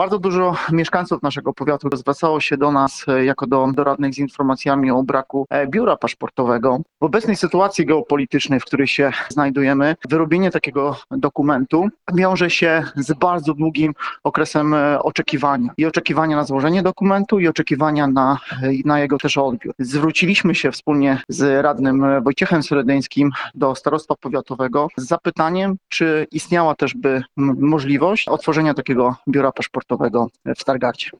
Bardzo dużo mieszkańców naszego powiatu zwracało się do nas jako do radnych z informacjami o braku biura paszportowego. W obecnej sytuacji geopolitycznej, w której się znajdujemy, wyrobienie takiego dokumentu wiąże się z bardzo długim okresem oczekiwania. I oczekiwania na złożenie dokumentu, i oczekiwania na jego też odbiór. Zwróciliśmy się wspólnie z radnym Wojciechem Syredeńskim do starostwa powiatowego z zapytaniem, czy istniała też by możliwość otworzenia takiego biura paszportowego w Stargardzie.